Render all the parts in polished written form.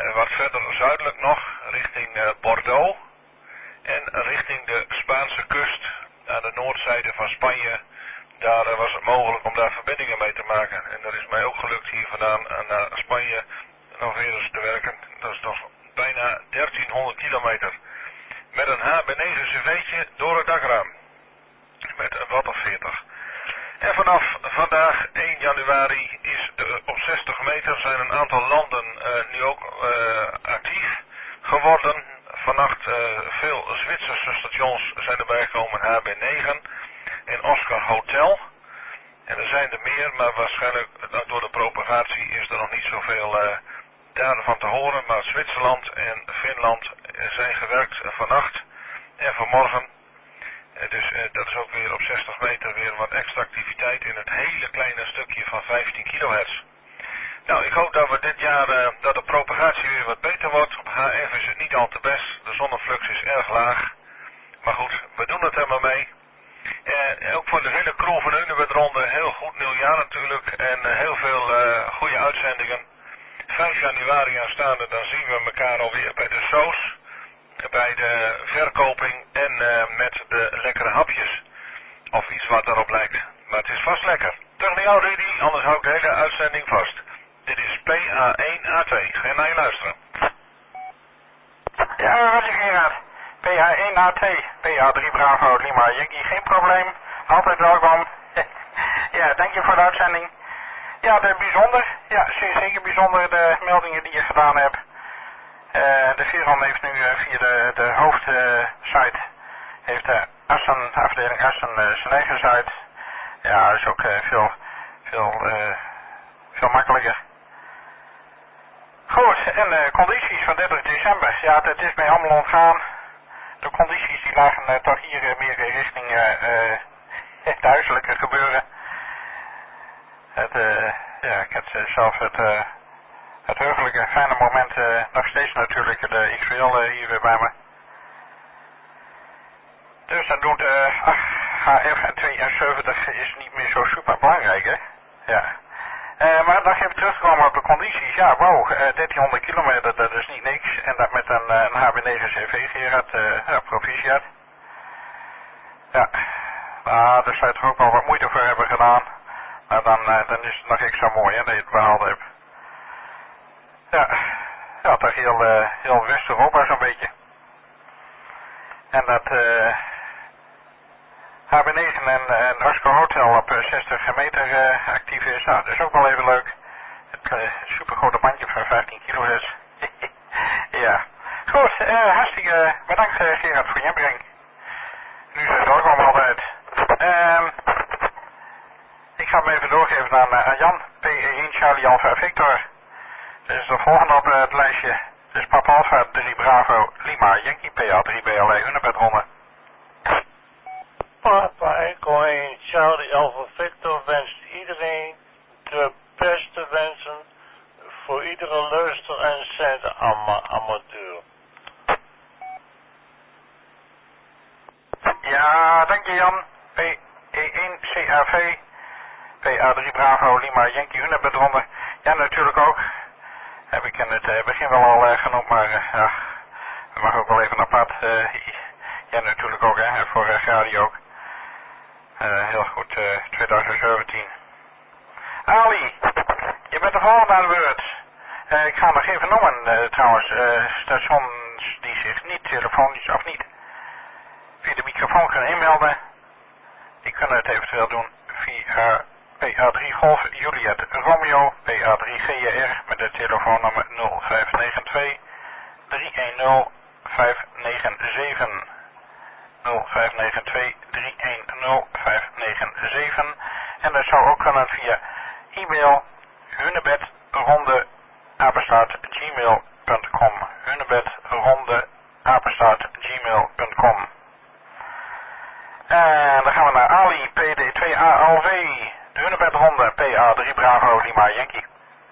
wat verder zuidelijk nog, richting Bordeaux. En richting de Spaanse kust, aan de noordzijde van Spanje. Daar was het mogelijk om daar verbindingen mee te maken. En dat is mij ook gelukt hier vandaan naar Spanje nog weer eens te werken. Dat is toch bijna 1300 kilometer. Met een HB9 cv'tje door het dakraam. Met een watt of 40. En vanaf vandaag 1 januari is op 60 meter zijn een aantal landen nu ook actief geworden. Vannacht veel Zwitserse stations zijn erbij gekomen, HB9 en Oscar Hotel. En er zijn er meer, maar waarschijnlijk door de propagatie is er nog niet zoveel daarvan te horen. Maar Zwitserland en Finland zijn gewerkt vannacht en vanmorgen. Dus dat is ook weer op 60 meter weer wat extra activiteit in het hele kleine stukje van 15 kilohertz. Nou, ik hoop dat we dit jaar, dat de propagatie weer wat beter wordt. Op HF is het niet al te best, de zonneflux is erg laag. Maar goed, we doen het er maar mee. Ook voor de hele crew van Hunebedronde, heel goed nieuwjaar natuurlijk. En heel veel goede uitzendingen. 5 januari aanstaande, dan zien we elkaar alweer bij de soos. Bij de verkoping en met de lekkere hapjes. Of iets wat daarop lijkt. Maar het is vast lekker. Terug naar jou Rudy, anders hou ik de hele uitzending vast. Dit is PA1A2. Ga je naar je luisteren. Ja, wat is Gerard? PA1A2, PA3 Bravo Lima Yankee, geen probleem. Altijd welkom. Ja, dank je voor de uitzending. Ja, bijzonder. Ja, zeker bijzonder de meldingen die je gedaan hebt. De Veron heeft nu via de hoofdsite, heeft de afdeling Assen zijn eigen site. Ja, dat is ook veel makkelijker. Goed, en de condities van 30 december. Ja, het is mij allemaal ontgaan. De condities die lagen toch hier meer richting het huiselijke gebeuren. Ik heb zelf het heugelijke, fijne moment nog steeds natuurlijk de XVL hier weer bij me. Dus dat doet HF 72 is niet meer zo super belangrijk, hè? Ja. Maar nog even terugkomen op de condities. Ja, wow, 1300 kilometer, dat is niet niks. En dat met een HB9 CV, Gerard, proficiat. Ja, nou, daar zou je toch ook wel wat moeite voor hebben gedaan. Nou, dan is het nog extra mooi, hè, dat je het behaald hebt. Ja, toch heel West-Europa zo'n beetje. En dat HB9 en Oscar Hotel op 60 meter actief is, nou, dat is ook wel even leuk. Het supergrote bandje van 15 kilohertz. Ja. Goed, hartstikke bedankt Gerard voor je inbreng. Nu is het ook allemaal altijd. Ik ga hem even doorgeven aan Jan, PE1 Charlie Alpha Victor. Dit is de volgende op het lijstje. Dit is Papa Alpha 3 Bravo Lima Yankee PA3 BLE Hunebedronde. Papa Echo 1 Charlie Alpha Victor wenst iedereen de beste wensen voor iedere luister- en zendamateur. Ja, dank je Jan. PE1 CAV PA3 Bravo Lima Yankee Hunebedronde. Ja, natuurlijk ook. Heb ik in het begin wel al genoemd, maar ja, dat mag ook wel even apart. Ja, natuurlijk ook, hè, voor Gradi ook. Heel goed, 2017. Ali, je bent de volgende aan de beurt. Ik ga nog even noemen, trouwens, stations die zich niet telefonisch of niet via de microfoon kunnen inmelden. Die kunnen het eventueel doen via PA3 Golf Juliet Romeo, PA3 GR met de telefoonnummer 0592 310 597. 0592 310 597. En dat zou ook kunnen via e-mail hunebedronde@gmail.com. hunebedronde@gmail.com. En dan gaan we naar Ali, PD2ALV, de Hunebedronde, PA3 Bravo Lima Yankee.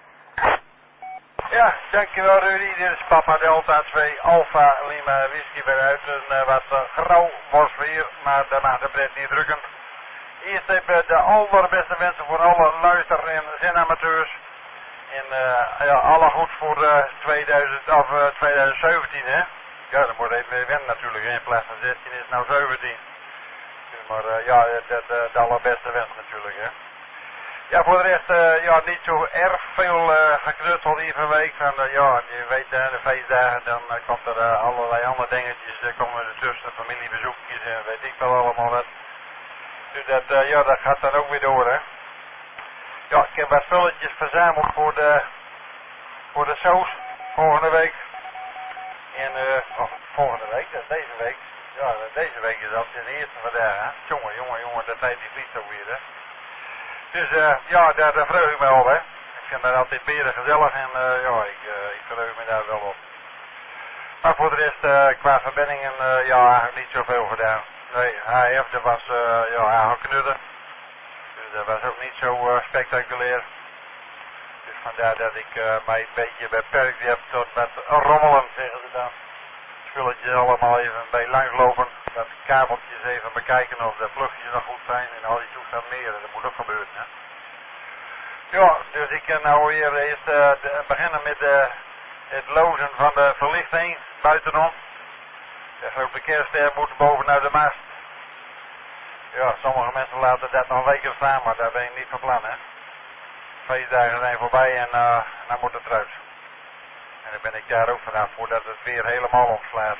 Ja, dankjewel Rudy. Dit is Papa Delta 2 Alpha Lima Whisky eruit. Een wat grauw bosweer, maar daarna de pret niet drukkend. Eerst even de allerbeste wensen voor alle luister- en zendamateurs. En ja, alle goed voor 2017, hè. Ja, dan moet even weer wennen natuurlijk. In plaats van 16 is het nou 17. Maar ja, de allerbeste wens natuurlijk, hè. Ja, voor de rest, ja, niet zo erg veel geknutseld hier van week. Van, ja, je weet, de feestdagen, dan komt er allerlei andere dingetjes, komen er tussen, familiebezoekjes en weet ik wel allemaal wat. Dus dat, ja, dat gaat dan ook weer door, hè. Ja, ik heb wat spulletjes verzameld voor de saus, volgende week. En, volgende week, dat is deze week. Ja, deze week is dat de eerste vandaag, hè. Jongen, dat tijd die vliegt ook weer, hè. Dus ja, daar verheug ik me op, hè. Ik vind dat altijd beren gezellig en ja, ik verheug me daar wel op. Maar voor de rest, qua verbindingen, ja, eigenlijk niet zoveel gedaan. Nee, HF, dat was, ja, eigenlijk knudden. Dus dat was ook niet zo spectaculair. Dus vandaar dat ik mij een beetje beperkt heb tot wat rommelen, zeggen ze dan. Spulletjes allemaal even bij langslopen, dat kabeltjes even bekijken of de plugjes nog goed zijn en al die toestand meer, dat moet ook gebeuren, hè. Ja, dus ik kan nou weer eerst beginnen met het lozen van de verlichting buitenom. De grote kerstster moet bovenuit de mast. Ja, sommige mensen laten dat nog een week staan, maar daar ben ik niet van plan, hè. Feestdagen zijn voorbij en dan moet het eruit. En dan ben ik daar ook vanaf voordat het weer helemaal omslaat.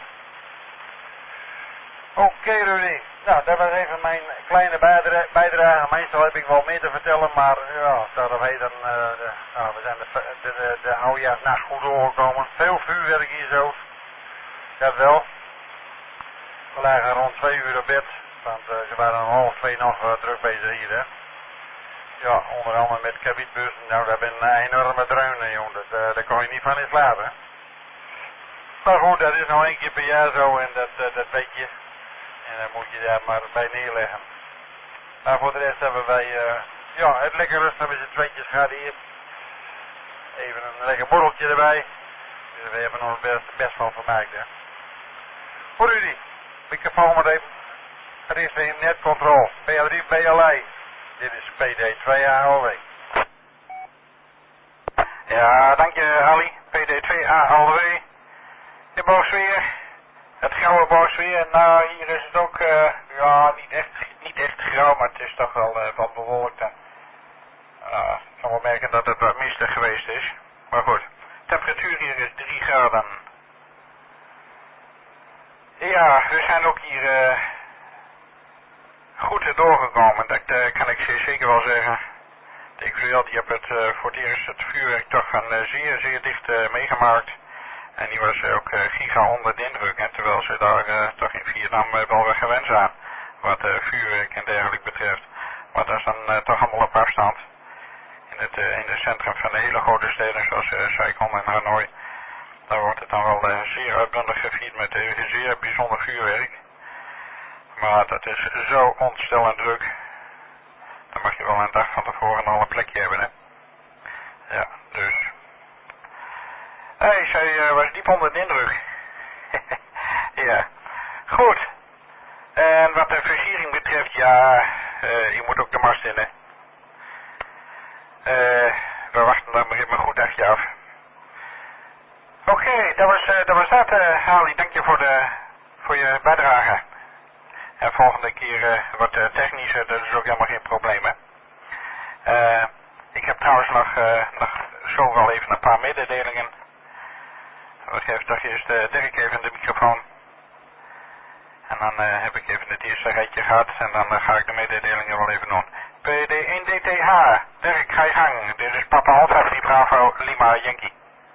Oké, Rudy. Nou, dat was even mijn kleine bijdrage. Meestal heb ik wel meer te vertellen, maar ja, daarom heet dan, nou, we zijn de oudejaarsnacht goed doorgekomen. Veel vuurwerk hier zo. Dat wel. We lagen rond 2 uur op bed, want ze waren om 1:30 nog druk bezig hier, hè. Ja, onder andere met kabietbussen. Nou, dat ben een enorme dreunen, jongen. Daar kon je niet van in slapen. Maar goed, dat is nou 1 keer per jaar zo en dat weet je. En dan moet je daar maar bij neerleggen. Maar voor de rest hebben wij, ja, het lekker rustig met z'n tweetjes gehad hier. Even een lekker borreltje erbij. Dus we hebben ons best wel vermaakt, hè. Voor Rudy, microfoon maar even. Richting netcontrol. PL3 BLI. Dit is PD2ALW. Ja, dank je Ali. PD2ALW. De boosfeer. Het grauwe boosfeer. Nou, hier is het ook, ja, niet echt grauw, maar het is toch wel wat bewolkt. Ik kan wel merken dat het wat mistig geweest is. Maar goed, temperatuur hier is 3 graden. Ja, we zijn ook hier goed doorgekomen. Dat kan ik zeker wel zeggen. Ik die heb het voor het eerst het vuurwerk toch van zeer dicht meegemaakt. En die was ook giga onder de indruk. En terwijl ze daar toch in Vietnam wel weer gewend zijn. Wat vuurwerk en dergelijke betreft. Maar dat is dan toch allemaal op afstand. In het centrum van de hele grote steden zoals Saigon en Hanoi. Daar wordt het dan wel zeer uitbundig gevierd met zeer bijzonder vuurwerk. Maar dat is zo ontstellend druk. Dan mag je wel een dag van tevoren al een plekje hebben, hè. Ja, dus. Zij was diep onder de indruk. Ja, goed. En wat de versiering betreft, ja, je moet ook de mast in, hè. We wachten dan maar even een goed dagje af. Oké, dat was dat, Ali. Dank je voor je bijdrage. En volgende keer wat technischer, dat is ook helemaal geen probleem, hè. Ik heb trouwens nog zo wel even een paar mededelingen. We geven toch eerst Dirk even de microfoon. En dan heb ik even het eerste rijtje gehad en dan ga ik de mededelingen wel even doen. PD1DTH, Dirk, ga je gang. Dit is Papa Alfa 3 Bravo Lima Yankee.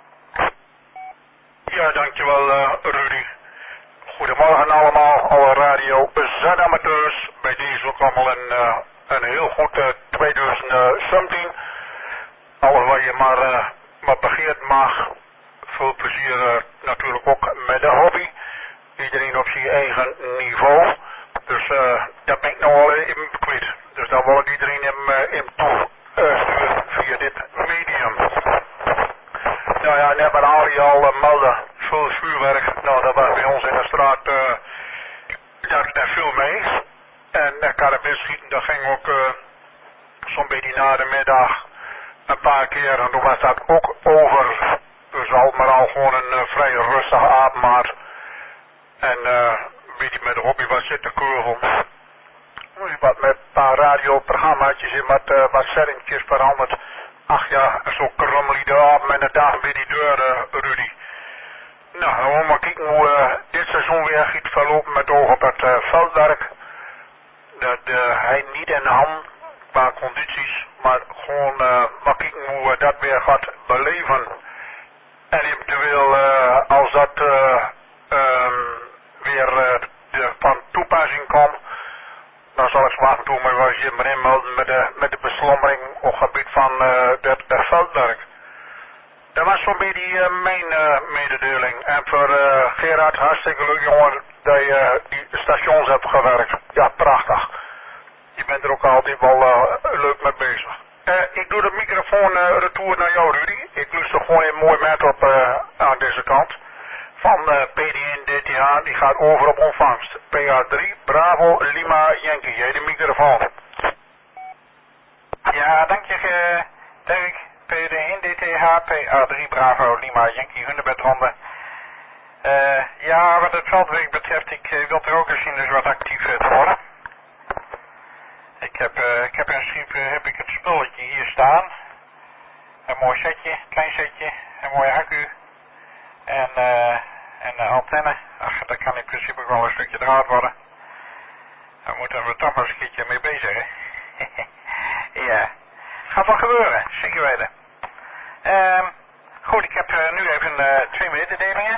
Ja, dankjewel Rudy. Goedemorgen allemaal, alle radio zetamateurs. Bij deze ook allemaal een heel goed 2017. Alles wat je maar begeert mag. Veel plezier natuurlijk ook met de hobby. Iedereen op zijn eigen niveau. Dus dat ben ik nou al even kwijt. Dus daar wil ik iedereen in toe sturen via dit medium. Nou ja, net wat Ali al melden. Veel vuurwerk. Nou, dat was bij ons in de straat. Daar viel mee. En karabins schieten, dat ging ook zo'n beetje na de middag. een paar keer en toen was dat ook over. Dus al gewoon een vrij rustige avondmaat. En wie die met de hobby was zitten keuvelen. Wat met een paar radioprogrammaatjes en wat settingjes veranderd. Ach ja, zo krummel de avond en de dag bij die deur, Rudy. Nou, we gaan maar kijken hoe dit seizoen weer gaat verlopen met oog op het veldwerk. Dat hij niet in de hand qua condities, maar gewoon maar kijken hoe dat weer gaat beleven. En eventueel als dat weer van toepassing komt, dan zal ik wachten toe maar was je maar inmelden met de beslommering op het gebied van het veldwerk. Dat was zo'n beetje mijn mededeling. En voor Gerard, hartstikke leuk jongen dat je die stations hebt gewerkt. Ja, prachtig. Je bent er ook altijd wel leuk mee bezig. Ik doe de microfoon retour naar jou, Rudy. Ik luister gewoon een mooi met op aan deze kant. Van PDN DTH, die gaat over op ontvangst. PA3, Bravo, Lima, Yankee. Jij de microfoon. Ja, dank je, Dirk. PDN DTH, PA3, Bravo, Lima, Yankee, Hunebedronde. Ja, wat het veldwerk betreft, ik wil er ook eens zien dus wat actief te worden. Ik heb in Schiep heb ik het spulletje hier staan. Een mooi setje, klein setje, een mooie accu. En een antenne. Ach, dat kan in principe wel een stukje draad worden. Daar moeten we toch maar eens een keertje mee bezig, hè. Ja, gaat wel gebeuren, zeker weten. Goed, ik heb nu even 2 mededelingen.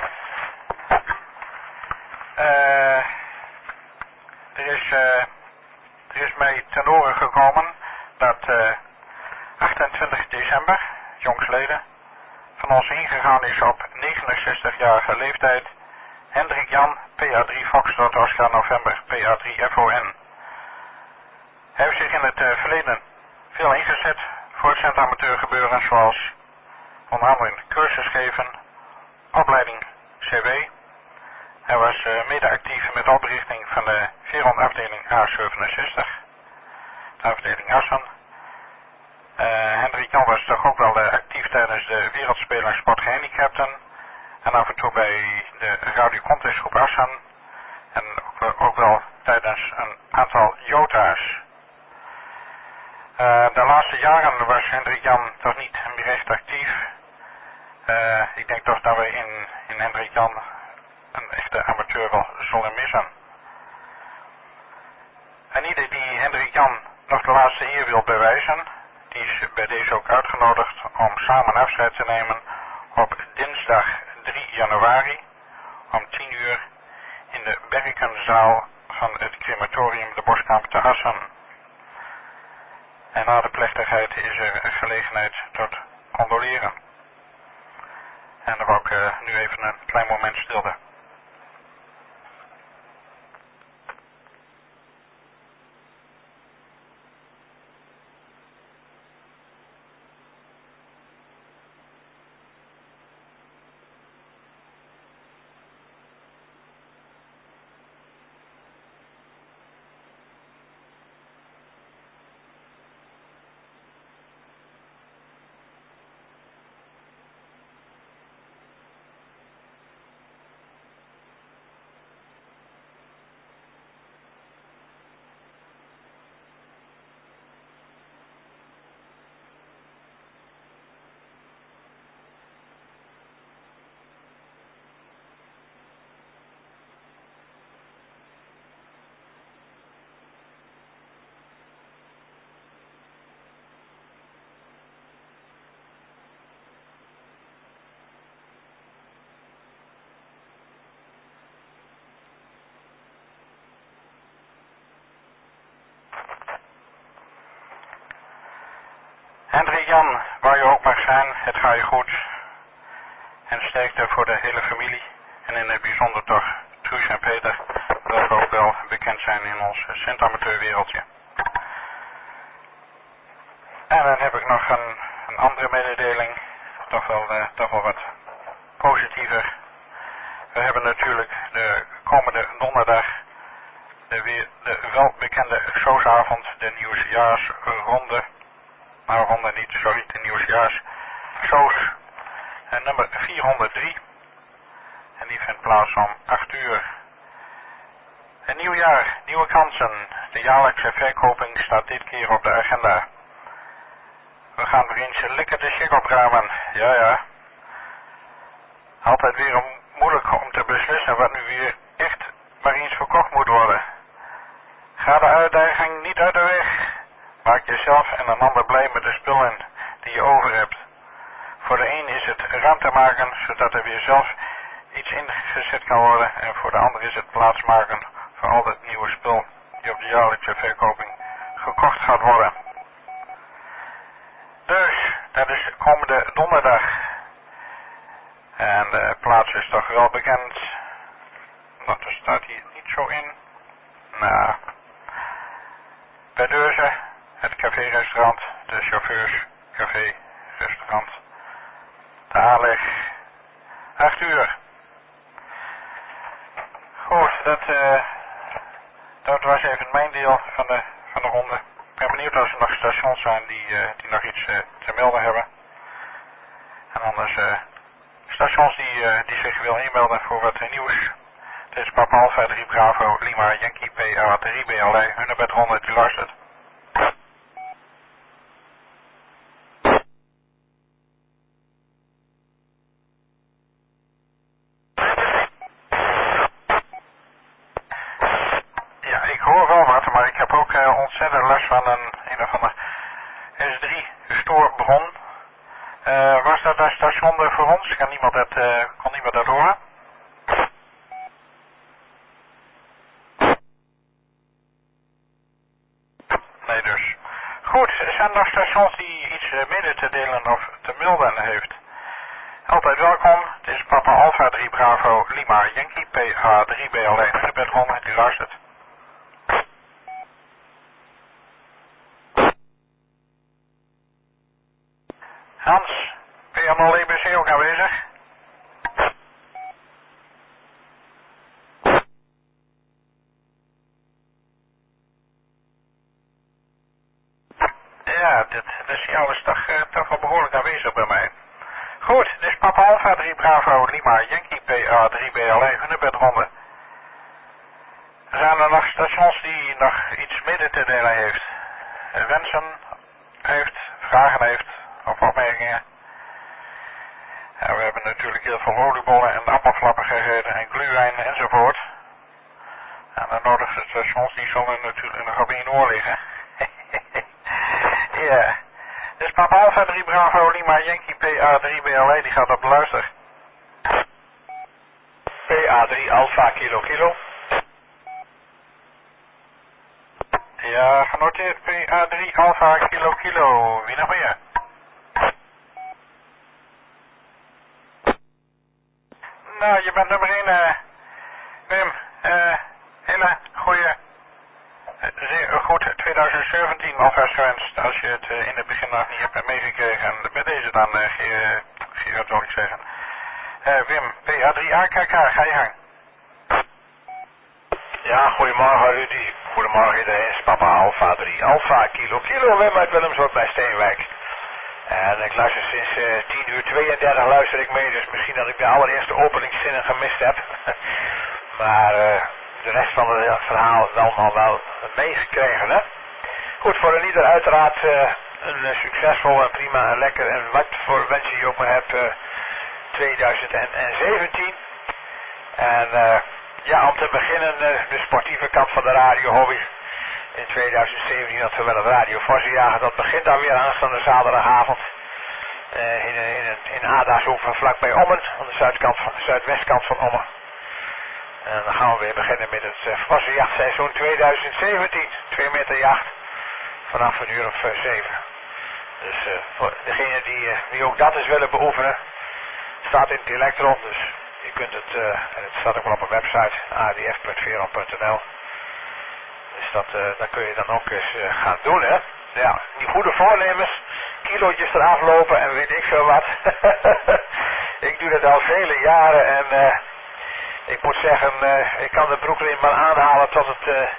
Er is mij ten oren gekomen dat 28 december, jongsleden, van ons ingegaan is op 69-jarige leeftijd Hendrik Jan, PA3 Foxtrot Oscar November, PA3 FON. Hij heeft zich in het verleden veel ingezet voor het centramateur gebeuren, zoals onder andere een cursus geven, opleiding CW. Hij was mede actief met oprichting van de Veron afdeling A67, de afdeling Assen. Hendrik Jan was toch ook wel actief tijdens de Wereldspelen Sport Gehandicapten en af en toe bij de Radio Contest Groep Assen en ook wel tijdens een aantal JOTA's. De laatste jaren was Hendrik Jan toch niet meer echt actief. Ik denk toch dat we in Hendrik Jan een echte amateur wel zullen missen. En ieder die Hendrik Jan nog de laatste eer wil bewijzen, die is bij deze ook uitgenodigd om samen afscheid te nemen op dinsdag 3 januari om 10 uur in de Berkenzaal van het crematorium de Boskamp te Assen. En na de plechtigheid is er een gelegenheid tot condoleren. En dan wou ik nu even een klein moment stilte. Hendrik Jan, waar je ook mag zijn, het gaat je goed. En sterkte voor de hele familie. En in het bijzonder toch Truus en Peter, welke ook wel bekend zijn in ons Sint-amateurwereldje. En dan heb ik nog een andere mededeling, toch wel wat positiever. We hebben natuurlijk de komende donderdag de welbekende showsavond, de nieuwsjaarsronde. Maar ronde niet, sorry, de nieuwsjaars. Soos. Nummer 403. En die vindt plaats om 8 uur. Een nieuw jaar, nieuwe kansen. De jaarlijkse verkoping staat dit keer op de agenda. We gaan weer eens lekker de check opruimen. Ja. Altijd weer moeilijk om te beslissen wat nu weer echt maar eens verkocht moet worden. Ga de uitdaging niet uit de weg. Maak jezelf en een ander blij met de spullen die je over hebt. Voor de een is het ruimte maken, zodat er weer zelf iets ingezet kan worden. En voor de ander is het plaatsmaken voor al dat nieuwe spul die op de jaarlijkse verkoping gekocht gaat worden. Dus, dat is komende donderdag. En de plaats is toch wel bekend. Dat staat hier niet zo in. Nou, bij Deurzen, het café-restaurant, de chauffeurs, café-restaurant. De aanleg, 8 uur. Goed, dat was even mijn deel van de ronde. Ik ben benieuwd of er nog stations zijn die nog iets te melden hebben. En anders stations die zich wil inmelden voor wat nieuws. Dit is Papa Alpha 3 Bravo Lima Yankee PA 3 BLE. Hunebed ronde die luistert. Ja, ik hoor wel wat, maar ik heb ook ontzettend last van een of andere S3 stoorbron. Was dat station voor ons? Kon niemand dat horen? Nee dus. Goed, zijn er stations die iets mede te delen of te melden heeft? Altijd welkom, dit is Papa Alpha 3 Bravo Lima Yankee PA 3 BLE. De bedron, die luistert. Hans, ben je allemaal EBC ook aanwezig? Ja, de signaal is toch wel behoorlijk aanwezig bij mij. Goed, dit is Papa Alpha 3 Bravo Lima Yankee PA 3 BLE, Hunebedronde. Zijn er nog stations die nog iets midden te delen heeft? Wensen heeft, vragen heeft of opmerkingen? Ja, we hebben natuurlijk heel veel oliebollen en appelflappen gegeten en glühwein enzovoort. En de nodigste stations die zullen natuurlijk nog op één oor liggen. Ja. Dus Papa Alpha 3 Bravo Lima Yankee PA 3 BLE die gaat op de luister. PA 3 Alpha Kilo Kilo. Ja, genoteerd PA 3 Alpha Kilo Kilo. Wie nog meer? Nou, je bent nummer 1, Wim. Hele goeie, zeer goed 2017 alvast gewenst. Als je het in het begin nog niet hebt meegekregen. En bij deze dan, Gerard wil ik zeggen. Wim, PA 3 AKK, ga je gang. Ja, goedemorgen Rudy. Goedemorgen iedereen. Is Papa Alpha 3 Alpha Kilo Kilo. Wim uit Willemsdorp bij Steenwijk. En ik luister sinds 10:32 luister ik mee, dus misschien dat ik de allereerste openingszinnen gemist heb. Maar de rest van het verhaal is allemaal wel meegekregen, hè. Goed, voor een ieder uiteraard een succesvol en prima en lekker en wat voor wensen je ook maar hebt 2017. En ja, om te beginnen de sportieve kant van de radiohobby. In 2017 dat we wel het Radio Forse jagen, dat begint dan weer aanstaande zaterdagavond. In Adashoeven vlakbij Ommen, aan de zuidwestkant van Ommen. En dan gaan we weer beginnen met het Forse jachtseizoen 2017. 2 meter jacht vanaf 7:00. Dus voor degenen die ook dat eens willen beoefenen, staat in het Electron. Dus je kunt het, en het staat ook wel op een website, adf.veron.nl. Dus dat kun je dan ook eens gaan doen, hè. Ja, die goede voornemens, kilootjes eraf lopen en weet ik veel wat. Ik doe dat al vele jaren en ik moet zeggen, ik kan de broekriem maar aanhalen tot het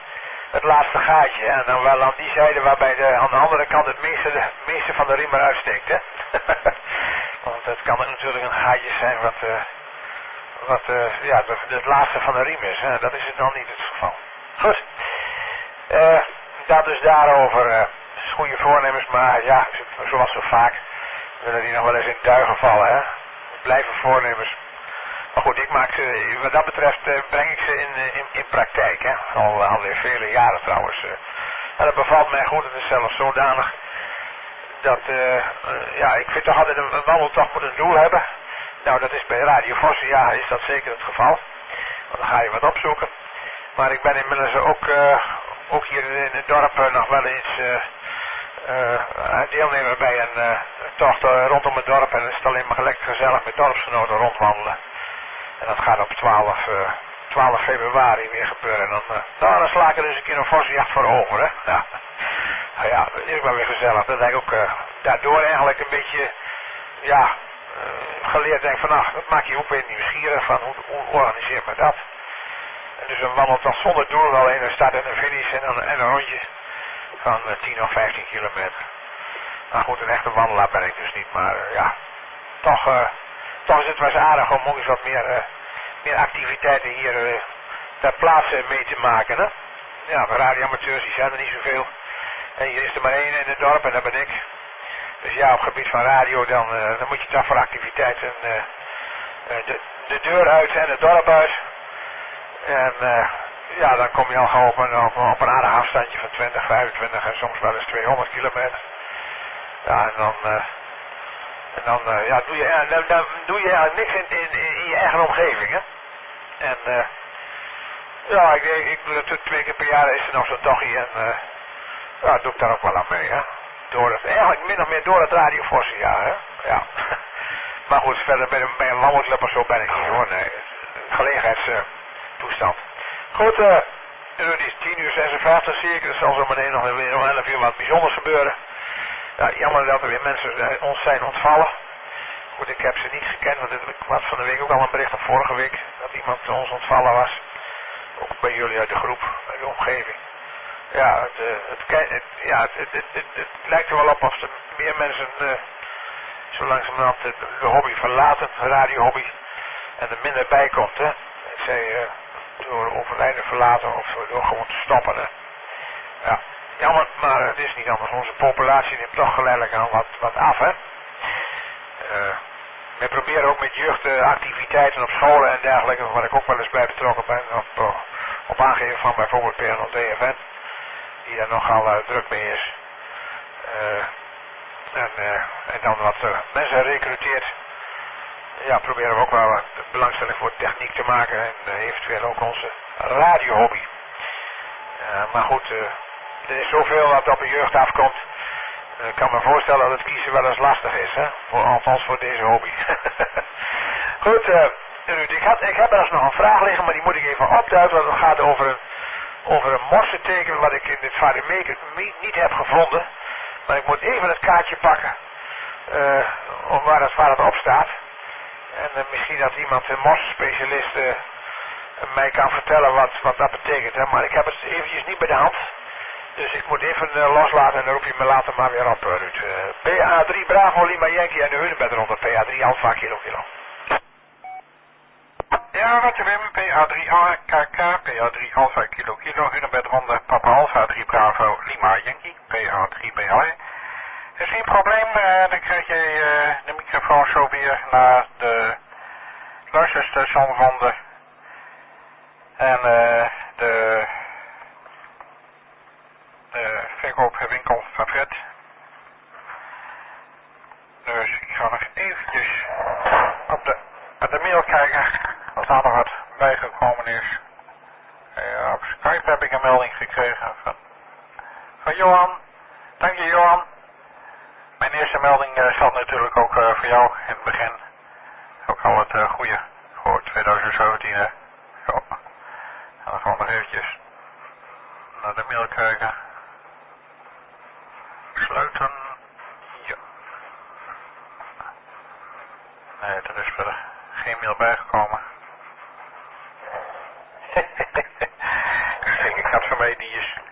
het laatste gaatje. En dan wel aan die zijde waarbij aan de andere kant het meeste van de riem eruit steekt. Hè? Want het kan natuurlijk een gaatje zijn wat het laatste van de riem is. Hè? Dat is het dan niet het geval. Goed. Dat dus daarover. Goede voornemens, maar ja, zoals zo vaak willen die nog wel eens in duigen vallen. Hè? Blijven voornemens. Maar goed, ik maak ze, wat dat betreft breng ik ze in praktijk. Hè? Alweer vele jaren trouwens. En dat bevalt mij goed. Het is zelfs zodanig dat, ik vind toch altijd een wandeltocht moet een doel hebben. Nou, dat is bij Radio Vossen, is dat zeker het geval. Want dan ga je wat opzoeken. Maar ik ben inmiddels ook hier in het dorp nog wel eens deelnemer bij een tocht rondom het dorp. En het is alleen maar gelijk gezellig met dorpsgenoten rondwandelen. En dat gaat op 12 februari weer gebeuren. En dan sla ik er dus een keer een Vossenjacht voor over. Hè? Ja. Nou ja, dat is wel weer gezellig. Dat ik ook daardoor eigenlijk een beetje geleerd denk van dat maak je ook weer nieuwsgierig van hoe organiseert men dat. En dus een wandeltocht zonder doel, alleen een start en een finish en een rondje van 10 of 15 kilometer. Nou goed, een echte wandelaar ben ik dus niet, maar toch is het wel eens aardig om ook eens wat meer activiteiten hier ter plaatse mee te maken. Hè? Ja, radioamateurs die zijn er niet zoveel. En hier is er maar één in het dorp en dat ben ik. Dus ja, op het gebied van radio dan moet je toch voor activiteiten de deur uit en het dorp uit. En dan kom je al gauw op een aardig afstandje van 20, 25 en soms wel eens 200 kilometer. Ja, en dan doe je eigenlijk niks in je eigen omgeving, hè. En ik doe dat 2 keer per jaar is er nog zo'n tochtje en doe ik daar ook wel aan mee, hè. Eigenlijk min of meer door het Radio Vossen, hè. Ja. Maar goed, verder bij een wandelclub of zo ben ik niet, hoor. Nee, gelegenheidstoestand. Goed, het is 10:56 zie ik, er zal zo meteen nog weer om 11 uur wat bijzonders gebeuren. Ja, jammer dat er weer mensen ons zijn ontvallen. Goed, ik heb ze niet gekend, want ik had van de week ook al een bericht op vorige week dat iemand ons ontvallen was. Ook bij jullie uit de groep, uit de omgeving. Ja, het lijkt er wel op of er meer mensen zo langzamerhand de hobby verlaten, de radiohobby, en er minder bij komt, hè. Zij door overlijden verlaten of door gewoon te stoppen, hè. Ja, jammer, maar het is niet anders. Onze populatie neemt toch geleidelijk aan wat af, hè. We proberen ook met jeugdactiviteiten op scholen en dergelijke, waar ik ook wel eens bij betrokken ben, op aangeven van bijvoorbeeld PNL-DFN, die daar nogal druk mee is. En dan wat mensen recruteert. Ja, proberen we ook wel wat belangstelling voor techniek te maken en eventueel ook onze radiohobby. Maar goed, er is zoveel wat op de jeugd afkomt. Ik kan me voorstellen dat het kiezen wel eens lastig is, hè? Althans voor deze hobby. Goed, Ruud, ik heb er nog een vraag liggen, maar die moet ik even opduiden, want het gaat over een morsenteken wat ik in dit Vademeker niet heb gevonden. Maar ik moet even het kaartje pakken, waar het op staat. En misschien dat iemand, een morsenspecialist, mij kan vertellen wat dat betekent, hè? Maar ik heb het eventjes niet bij de hand. Dus ik moet even loslaten en dan roep je me later maar weer op, Ruud. PA3 Bravo Lima Yankee en de Hunebed rond PA3 Alpha Kilo. Ja, wat Wim, PA3 KK, PA3 Alpha Kilo, Hunebed rond Papa Alpha 3 Bravo Lima Yankee, PA3 BL. Is geen probleem, dan krijg je de microfoon zo weer naar de luisterstation van de verkoopwinkel van Fred. Dus ik ga nog eventjes op de mail kijken of daar nog wat bijgekomen is. Op Skype heb ik een melding gekregen van Johan. Dank je, Johan. Mijn eerste melding staat natuurlijk ook voor jou in het begin. Ook al het goede voor 2017. Hè. Zo. En dan gaan we nog eventjes naar de mail kijken. Sluiten. Ja. Nee, er is verder geen mail bijgekomen. Kijk, ik had van mij die is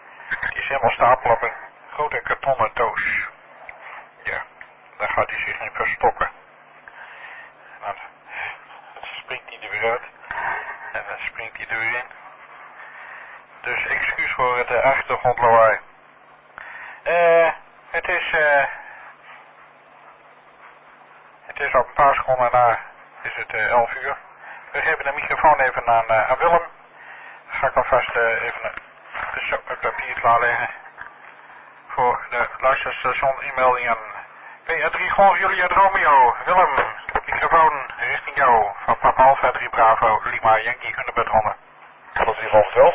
stapel op een grote kartonnen doos. Ja, daar gaat hij zich in verstoppen. Dan springt hij er weer uit. En dan springt hij er weer in. Dus excuus voor het achtergrondlawaai. Het is op een paar seconden na is het 11 uur. We geven de microfoon even aan Willem. Dan ga ik alvast even het papier klaarleggen voor de luisterstation inmeldingen. PA3 Golf Juliet Romeo. Willem, microfoon richting jou van Papa Alpha 3 Bravo Lima Yankee Hunebed Honden. Papa 3 Golf Hotel.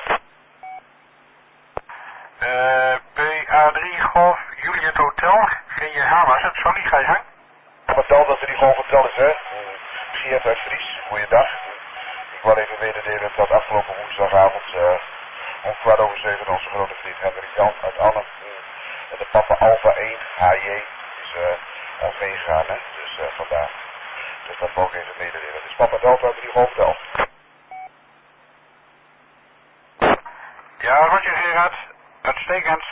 PA3 Golf Juliet Hotel. GJH was het, sorry, ga je gang. Vertel dat 3 Golf Hotel is, hè? GF uit Fries, goeiedag. Ik wil even mededelen dat afgelopen woensdagavond om 6:15 onze grote vriend Hendrik Jan uit Arnhem de Papa Alpha 1 HJ is ons meegegaan, hè? Dus vandaar. Dus dat wil ik even mededelen. Dus Papa Delta 3 Golf Hotel. Ja, Roger Gerard, uitstekend.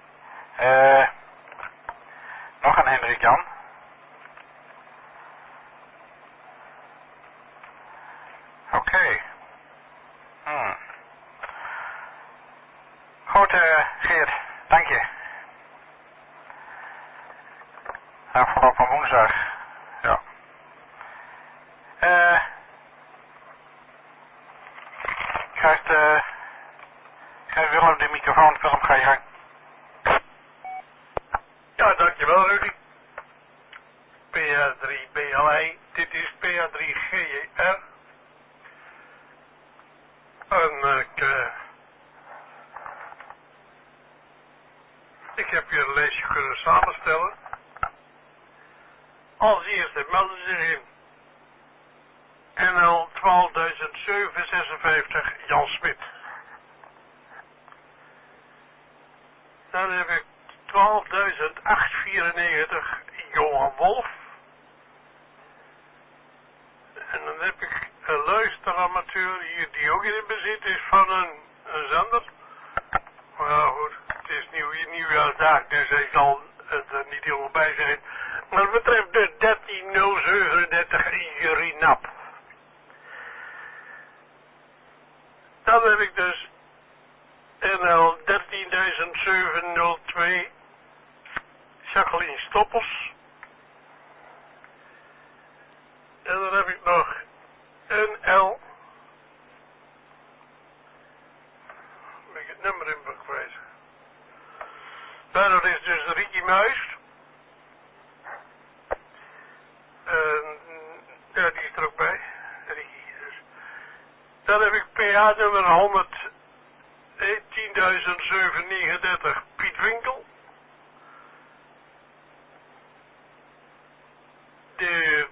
Nog een Hendrik Jan. Oké. Goed, Geert, dank je. Afgelopen woensdag. Ja. Krijgt Willem de microfoon, Willem, ga je gang. Ja, dankjewel Rudy. PA3 BLA, dit is PA3 GJR. En ik heb hier een lijstje kunnen samenstellen. Als eerste melden zich in NL 12756 Jan Smit. Dan heb ik 12.894 Johan Wolf. En dan heb ik een luisteramateur hier die ook in het bezit is van een zender. Maar ja, goed, het is nieuwjaarsdag, dus hij zal er niet helemaal bij zijn. Maar het betreft de 13037 Jurinap. Dan heb ik dus NL 13702 Jacqueline Stoppels. En dan heb ik nog NL. Ben ik het nummer in kwijt. Nou, dat is dus Ricky Muis. Ja, die is er ook bij. Ricky. Dus. Dan heb ik PA nummer 110.739 Piet Winkel. De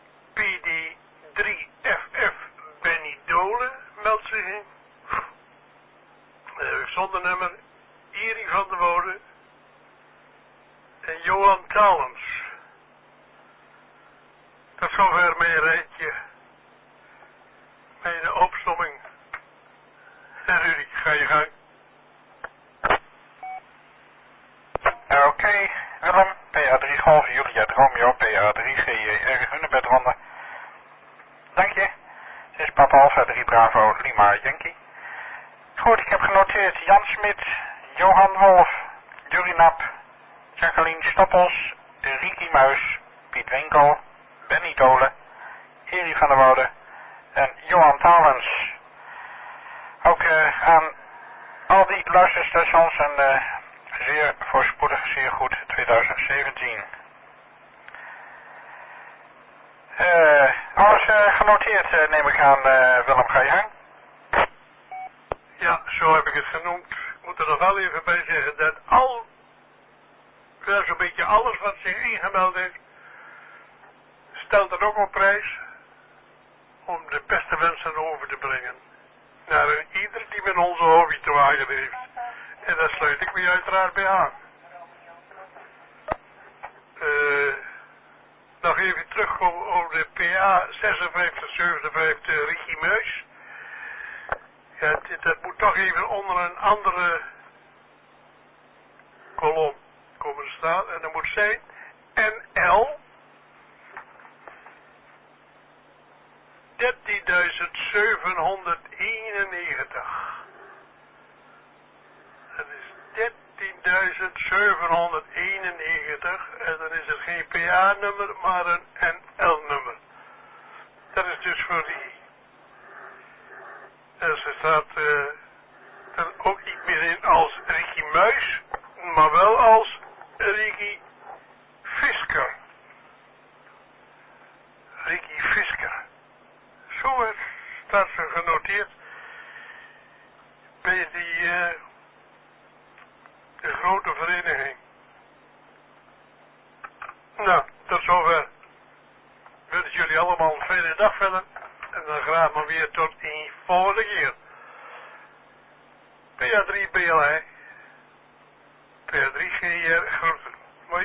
PD3FF Benny Dolen meldt zich in. Dan heb ik zonder nummer Iri van der Woorden en Johan Talens. Tot zover mijn rijtje. Mijn opsomming. En Rudy, ga je gang. Oké, Willem, PA3 Golf Juliet Romeo, PA3 GJR Hunebed Honden. Dank je. Het is Papa Alpha 3 Bravo Lima Yankee. Goed, ik heb genoteerd Jan Smit, Johan Wolf, Jurinap, Jacqueline Stoppels, Ricky Muis, Piet Winkel, Benny Dolen, Eri van der Woude en Johan Talens. Ook aan al die luisterstations en zeer voorspoedig, zeer goed 2017. Alles genoteerd neem ik aan, Willem, ga je gang? Ja, zo heb ik het genoemd. Ik moet er nog wel even bij zeggen dat zo'n beetje alles wat zich ingemeld heeft, stelt er ook op prijs om de beste wensen over te brengen naar ieder die met onze hobby te wagen heeft. En daar sluit ik me uiteraard bij aan. Nog even terugkomen over de PA 5657 Ricky Muis. Ja, dat moet toch even onder een andere kolom komen te staan. En dat moet zijn NL 13.791. Dat is 13.791 en dan is het geen PA-nummer, maar een NL-nummer. Dat is dus voor die. En ze staat er ook niet meer in als Ricky Muis, maar wel als Ricky Fisker. Ricky Fisker. Zo staat ze genoteerd bij de grote vereniging. Nou, tot zover. Ik wens jullie allemaal een fijne dag verder. En dan graag maar weer tot een volgende keer. PA3 BLI. PA3 GR groeten. Mooi.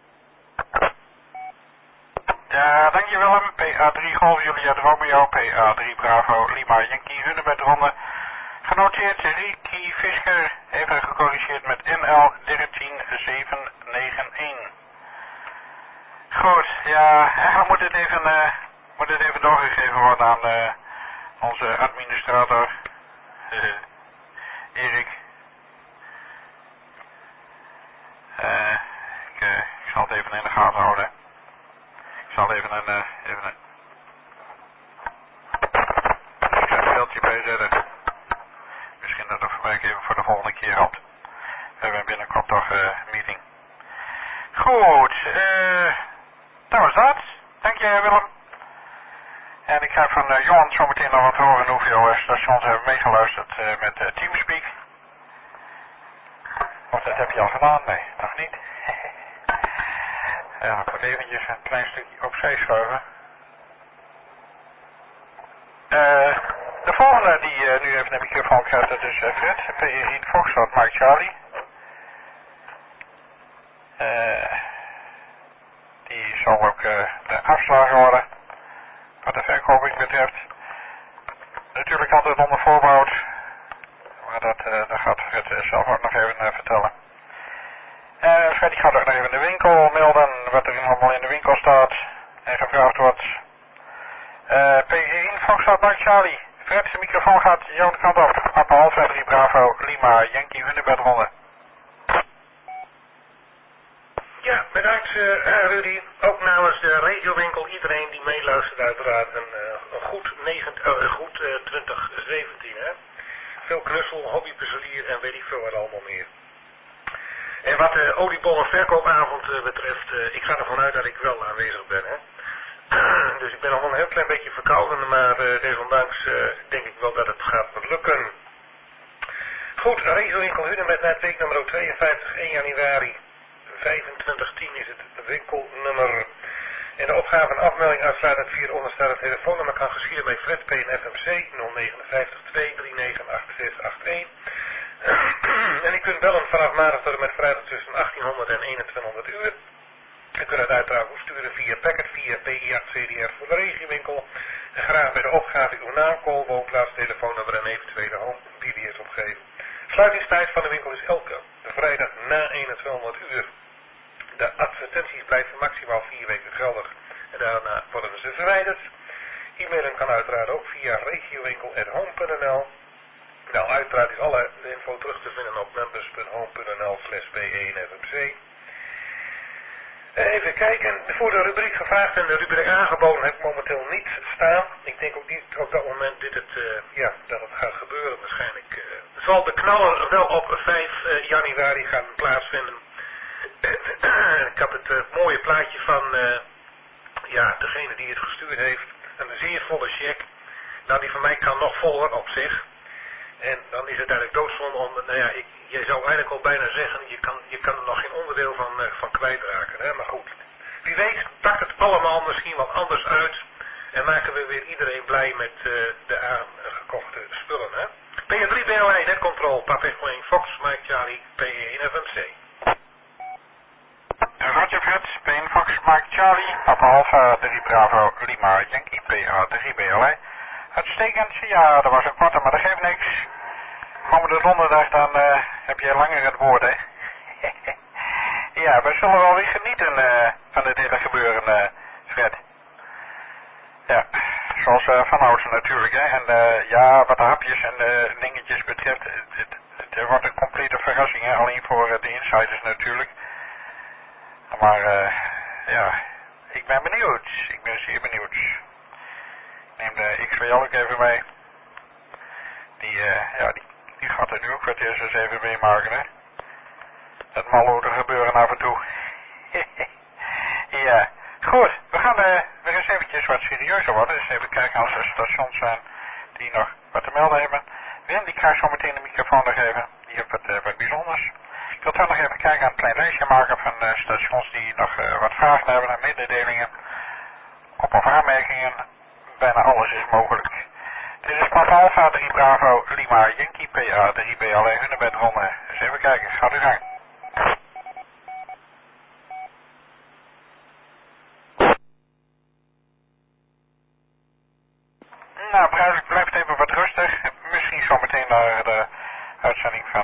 Ja, dank je Willem. PA3 Golf Juliet Romeo, PA3 Bravo Lima Yankee Hunebed Ronde. Genoteerd Ricky Fisker, even gecorrigeerd met NL 13791. Goed, ja, we moeten het even doorgegeven worden aan onze administrator Erik. Ik zal het even in de gaten houden. Ik zal even een beeldje bijzetten. Misschien dat het voor mij even voor de volgende keer helpt. We hebben binnenkort toch een meeting. Goed, dat was dat. Dank je Willem. En ik ga van Johan zometeen nog wat horen hoeveel stations hebben meegeluisterd met Teamspeak. Of dat heb je al gedaan? Nee, nog niet. Ja, ik moet eventjes een klein stukje opzij schuiven. De volgende die nu even naar de microfoon krijgt, dat is Fred, P1 Foxtrot Mike Charlie. Die zal ook de afslagen worden, wat de verkoping betreft. Natuurlijk altijd onder voorbouw, maar dat gaat Fred zelf ook nog even vertellen. Fred gaat ook nog even de winkel melden, wat er allemaal in de winkel staat en gevraagd wordt. P1 Foxtrot Mike Charlie. Fred, de microfoon gaat jouw kant op. Papa Alfa 3 Bravo Lima Yankee Hunebed Ronde. Ja, bedankt Rudy. Ook namens de regiowinkel, iedereen die meeluistert uiteraard een goed 2017. Hè? Veel knussel, hobbypuzzelier en weet ik veel wat allemaal meer. En wat de oliebollen verkoopavond betreft, ik ga ervan uit dat ik wel aanwezig ben. Hè? Dus ik ben nog wel een heel klein beetje verkouden, maar desondanks denk ik wel dat het gaat lukken. Goed, regiowinkel Hunebed net week nummer 52, 1 januari 2510 is het winkelnummer. En de opgave en afmelding uitsluitend via het onderstaande telefoonnummer kan geschieden bij Fred P en FMC 059 239 8681. En u kunt bellen vanaf maandag tot en met vrijdag tussen 1800 en 2100 uur. U kunt het uiteraard opsturen via packet, via PI8CDR voor de regiowinkel. En graag bij de opgave uw naam, call, woonplaats, telefoonnummer en eventuele home PDS opgeven. Sluitingstijd van de winkel is elke vrijdag na 2100 uur. De advertenties blijven maximaal 4 weken geldig en daarna worden ze verwijderd. E-mailen kan uiteraard ook via regiowinkel@home.nl. Nou, uiteraard is alle info terug te vinden op members.home.nl/P1FMC. Even kijken, voor de rubriek gevraagd en de rubriek aangeboden heb ik momenteel niet staan. Ik denk ook niet op dat moment dat het gaat gebeuren waarschijnlijk. Zal de knaller wel op 5 januari gaan plaatsvinden. Ik had het mooie plaatje van degene die het gestuurd heeft. Een zeer volle cheque. Nou, die van mij kan nog voller op zich. En dan is het eigenlijk doodzonde om, je zou eigenlijk al bijna zeggen, je kan er nog geen onderdeel van kwijtraken. Hè? Maar goed, wie weet pakt het allemaal misschien wat anders uit. En maken we weer iedereen blij met de aangekochte spullen. Hè? PN3 BLI, Net Control, Papa 1 Fox, Mike Charlie, P1 FMC. Roger Fred, P1 Fox Mike Charlie, Papa Alpha 3 Bravo Lima Yankee PA3 BLI. Uitstekend, ja, dat was een korte, maar dat geeft niks. Komende donderdag dan heb je langer het woord, hè. Ja, we zullen wel weer genieten van dit hele gebeuren, Fred. Ja, zoals vanouds natuurlijk, hè. En ja, wat de hapjes en dingetjes betreft, het wordt een complete verrassing, hè. Alleen voor de insiders natuurlijk. Maar ja, ik ben benieuwd. Ik ben zeer benieuwd. Ik neem de XVL ook even mee. Die gaat er nu ook wat eerst eens even meemaken, hè. Dat mallote gebeuren af en toe. Ja, goed. We gaan weer eens eventjes wat serieuzer worden. Dus even kijken als er stations zijn die nog wat te melden hebben. Wim, die krijgt zo meteen de microfoon nog even. Die heeft wat bijzonders. Ik wil dan nog even kijken aan een klein lijstje maken van stations die nog wat vragen hebben en mededelingen. Op of aanmerkingen. Bijna alles is mogelijk. Dit is Papa Alpha 3 Bravo Lima Yankee PA 3 BLE Hunebed Ronde. Dus even kijken, gaat u gang. Nou, bruidelijk blijft even wat rustig. Misschien zometeen naar de uitzending van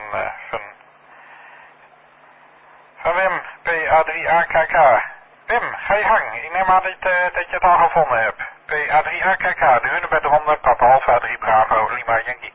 Wim, PA3AKK. Wim, ga je gang. Ik neem aan dat je het al gevonden hebt. PA3AKK, de Hunebedronde, Papa Alpha 3 Bravo, Lima Yankee.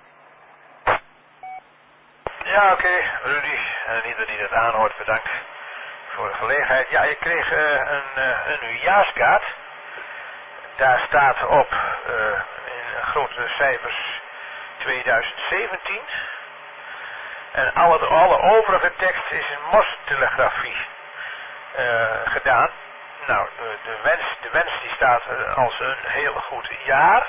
Ja, oké, Rudy. En ieder die dat aanhoort, bedankt voor de gelegenheid. Ja, ik kreeg een nieuwjaarskaart. Daar staat op in grote cijfers 2017. En alle overige tekst is in Morse-telegrafie gedaan. Nou, de wens die staat als een heel goed jaar.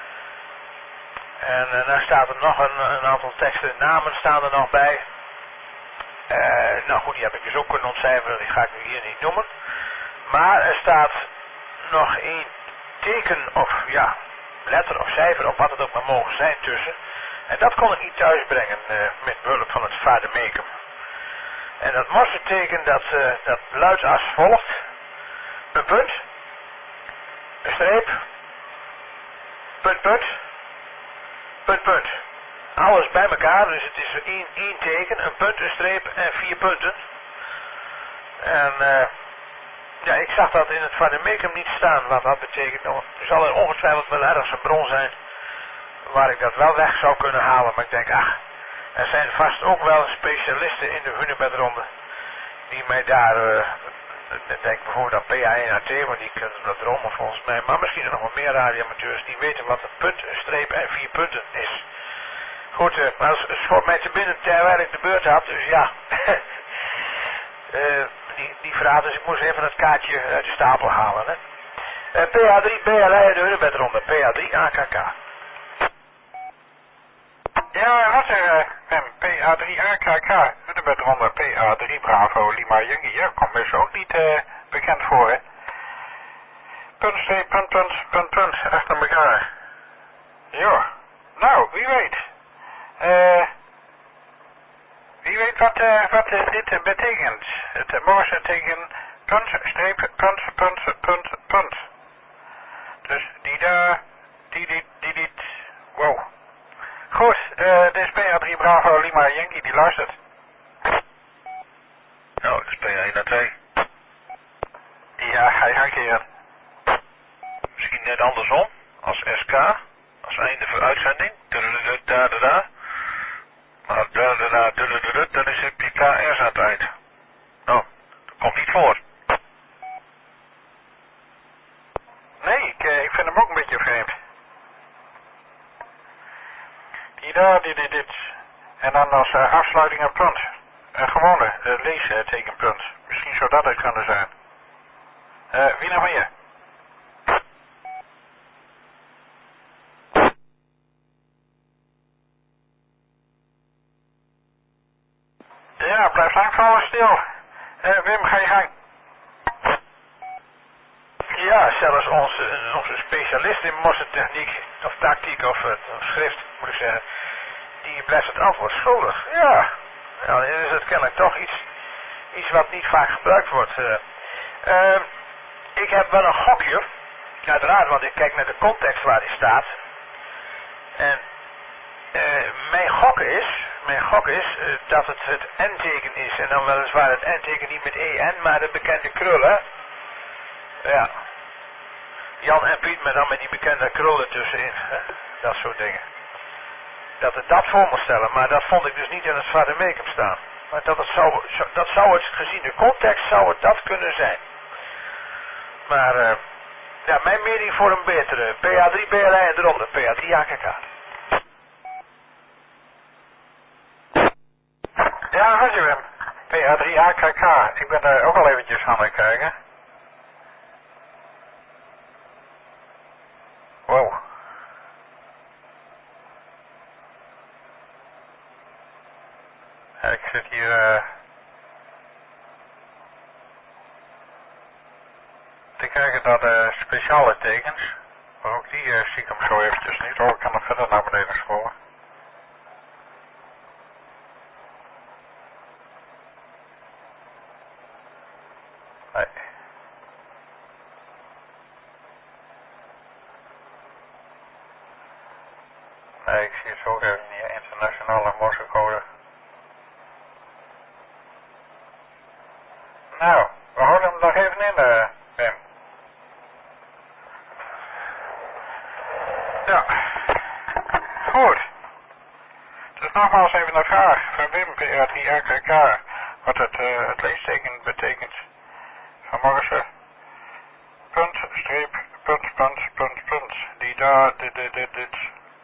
En daar staat er nog een aantal teksten, namen staan er nog bij. Nou goed, die heb ik dus ook kunnen ontcijferen, die ga ik nu hier niet noemen. Maar er staat nog één teken of ja, letter of cijfer of wat het ook maar mogen zijn tussen. En dat kon ik niet thuisbrengen met behulp van het vademecum. En dat morseteken dat luidt als volgt. Een punt. Een streep. Punt, punt. Punt, punt. Alles bij elkaar, dus het is één teken, een punt, een streep en 4 punten. En ja, ik zag dat in het vademecum niet staan, wat dat betekent. Nou, er zal er ongetwijfeld wel ergens een bron zijn waar ik dat wel weg zou kunnen halen. Maar ik denk, er zijn vast ook wel specialisten in de Hunebedronde die mij daar, ik denk bijvoorbeeld aan PA1AT, want die kunnen dat dromen volgens mij. Maar misschien nog wel meer radioamateurs die weten wat een punt, een streep en 4 punten is. Goed, maar het schoot mij te binnen terwijl ik de beurt had, dus ja. Die vraag, dus ik moest even het kaartje uit de stapel halen. Hè. PA3 BLE, de Hunebedronde, PA3 AKK. Ja, wat er, PA3 AKK, Hunebedronde, PA3 Bravo, Lima Yankee. Ja, komt me zo ook niet bekend voor, hè. Punt, streep, punt, punt, punt, punt, achter elkaar. Ja, nou, wie weet. Wie weet wat dit betekent. Het Morse teken punt, streep, punt, punt, punt, punt. Dus die daar, die dit. Wow. Goed, dit is PA3 Bravo Lima Yankee, die luistert. Nou, dat is PA1AT. Ja, hij hangt. Misschien net andersom, als SK, als einde van uitzending. Da. Maar da, dan is het PKS aan het eind. Nou, dat komt niet voor. Nee, ik vind hem ook een beetje vreemd. Die daar, dit. En dan als afsluiting een punt. Een gewone leestekenpunt. Misschien zou dat het kunnen zijn. Wie nog meer? Ja, blijf lang vallen stil. Wim, ga je gang. Ja, zelfs onze specialist in morsentechniek, of tactiek, of schrift, moet ik zeggen, die blijft het antwoord schuldig. Ja, dan is het kennelijk toch iets wat niet vaak gebruikt wordt. Ik heb wel een gokje, uiteraard, want ik kijk naar de context waar die staat. En mijn gokken is mijn gok is dat het N-teken is. En dan weliswaar het N-teken niet met EN, maar de bekende krul, hè? Ja. Jan en Piet, maar dan met die bekende krul ertussenin. Hè? Dat soort dingen. Dat het dat voor moet stellen, maar dat vond ik dus niet in het zwarte make-up staan. Maar dat zou het, gezien de context, zou het dat kunnen zijn. Maar, ja, mijn mening voor een betere. PA3 BLI en eronder, PA3 AKK. Ja, had je hem. PA3 AKK. Ik ben daar ook al eventjes aan het kijken. Wow. Ja, ik zit hier te kijken naar de speciale tekens. Maar ook die zie ik hem zo eventjes niet. Oh, ik kan nog verder naar beneden scrollen. Nee. Nee, ik zie het zo even niet. Internationale morsecode. Nou, we houden hem nog even in, Wim. Ja. Goed. Dus nogmaals even een vraag van Wim, PA3 AKK. Wat het leesteken betekent. Vanmorgen. Punt, streep, punt, punt, punt, punt. Die daar, dit.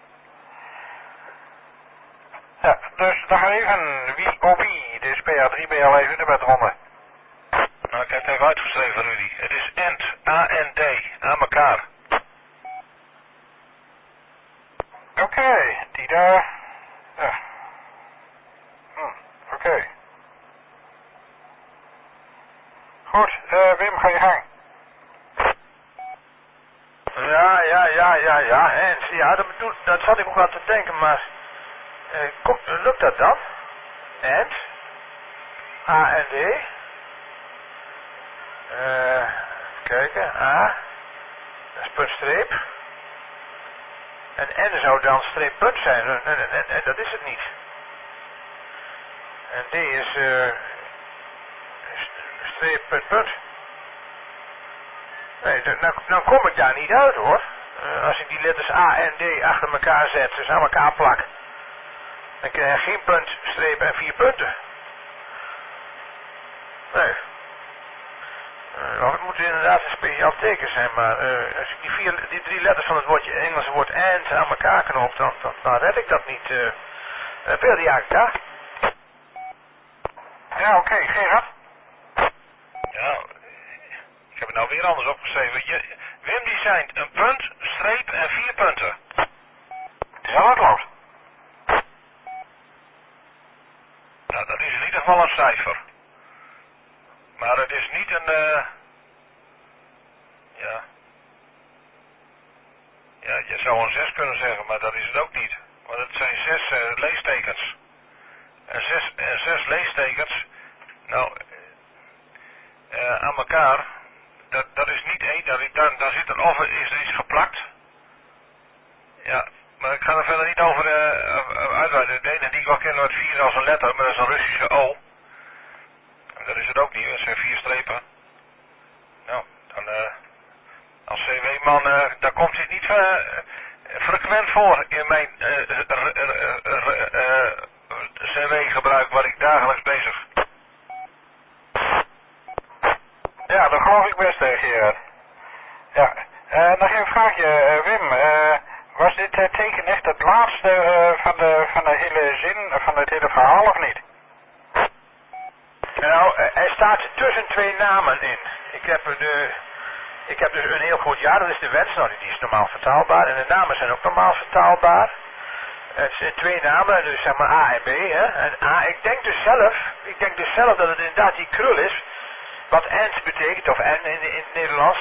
Ja, dus nog even wie op wie. Dus PA3 BLI Hunebed ronde. Nou, ik heb het even uitgeschreven, Rudy. Het is AND, A-N-D, aan elkaar. Oké, die daar. Ja. Oké. Goed, Wim, ga je gang. Ja, en ja, dat zat ik ook aan te denken, maar lukt dat dan? And? A-N-D? Kijken, A, dat is puntstreep. En N zou dan streeppunt zijn, en dat is het niet. En D is streep punt. Nee, dan kom ik daar niet uit hoor. Als ik die letters A en D achter elkaar zet, dus aan elkaar plak. Dan krijg je geen punt, streep en 4 punten. Nee. Het moet inderdaad een speciaal teken zijn, maar als ik die 3 letters van het woordje Engelse woord AND aan elkaar knoop, dan red ik dat niet. PA3 AKK. Ja, oké, Gerard. Ja, ik heb het nou weer anders opgeschreven. Wim die zijn een punt, streep en 4 punten. Ja, dat klopt. Nou, dat is in ieder geval een cijfer. Maar het is niet een, ja. Ja, je zou een 6 kunnen zeggen, maar dat is het ook niet. Want het zijn 6 leestekens. En 6 leestekens, nou, aan elkaar, dat is niet één, daar zit er of is er iets geplakt. Ja, maar ik ga er verder niet over uitweiden. De ene die ik wel ken wordt 4 als een letter, maar dat is een Russische O. En dat is het ook niet, dat zijn 4 strepen. Nou, dan als CW-man, daar komt dit niet frequent voor in mijn CW-gebruik waar ik dagelijks bezig. Ja, dat geloof ik best, Gerard. Ja, nog even een vraagje, Wim. Was dit teken echt het laatste van de hele zin, van het hele verhaal of niet? Nou, er staat tussen 2 namen in. Ik heb dus een heel goed jaar, dat is de wens, nou die is normaal vertaalbaar. En de namen zijn ook normaal vertaalbaar. Het zijn 2 namen, dus zeg maar A en B. Hè? En A, ik denk dus zelf dat het inderdaad die krul is. Wat AND betekent, of N in het Nederlands.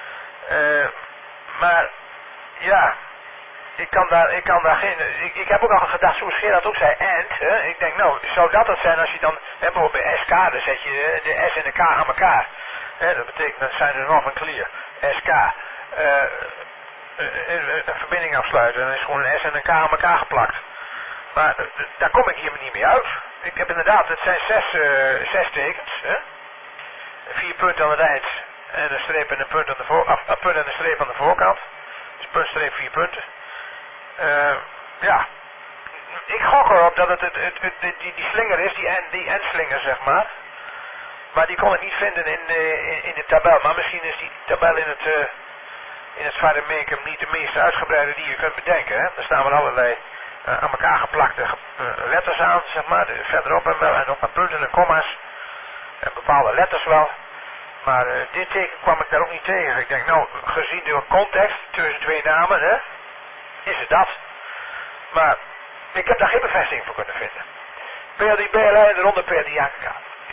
Maar, ja, ik heb ook al gedacht, zoals Gerard ook zei, AND. Hè? Ik denk, nou, zou dat het zijn als je dan, bijvoorbeeld bij SK, dan zet je de S en de K aan elkaar. Dat betekent, dat zijn er nog een clear. SK. Een verbinding afsluiten, en dan is gewoon een S en een K aan elkaar geplakt. Maar daar kom ik hier niet mee uit. Ik heb inderdaad, het zijn 6 tekens. Hè? 4 punten aan het eind en een streep en een punt aan de punt en een streep aan de voorkant. Dus punt, streep, 4 punten. Ja. Ik gok erop dat het die slinger is, die endslinger zeg maar. Maar die kon ik niet vinden in de tabel. Maar misschien is die tabel in het Varemekum niet de meest uitgebreide die je kunt bedenken. Hè? Er staan wel allerlei aan elkaar geplakte letters aan, zeg maar. Verderop en wel, en nog een punten en komma's. En bepaalde letters wel. Maar dit teken kwam ik daar ook niet tegen. Ik denk, nou, gezien de context tussen 2 namen, hè, is het dat. Maar ik heb daar geen bevestiging voor kunnen vinden. PL3 BLI eronder PL3 AKK.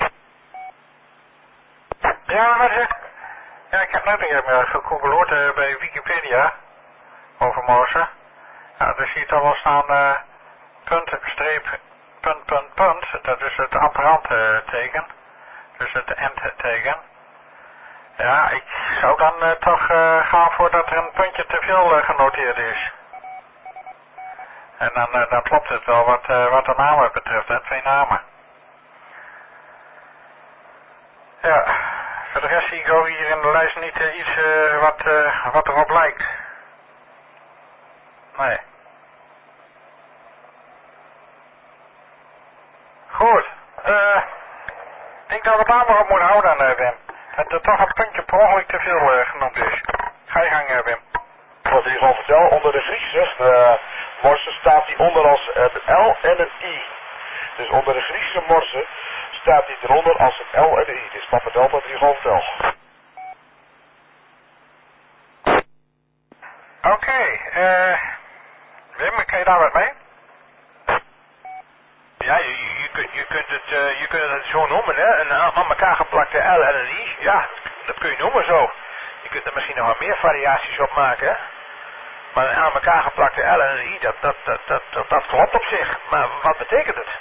Ja, mensen. Ja, ik heb net even gegoogeld bij Wikipedia over morsen. Ja, dus ziet al wel staan punt, streep, punt, punt, punt. Dat is het apparant teken. Dus het end-teken. Ja, ik zou dan toch gaan voor dat er een puntje te veel genoteerd is. En dan klopt het wel wat de namen betreft, hè, 2 namen. Ja, voor de rest zie ik ook hier in de lijst niet iets wat erop lijkt. Nee. Goed. Ik denk dat we het daar maar op moeten houden, Wim. Dat er toch een puntje per ongeluk te veel genoemd is. Ga je gang, Wim. Wat ik al vertel, onder de Griekse morsen staat die onder als een L en een I. Dus onder de Griekse morsen staat die eronder als een L en een I. Dus Papa Delta 3 Golf Tel. Oké, Wim, kan je daar wat mee? Ja, je kunt het zo noemen, hè. Een aan elkaar geplakte L en een I. Ja, dat kun je noemen zo. Je kunt er misschien nog wat meer variaties op maken, hè. Maar een aan elkaar geplakte L en een I, dat klopt op zich. Maar wat betekent het?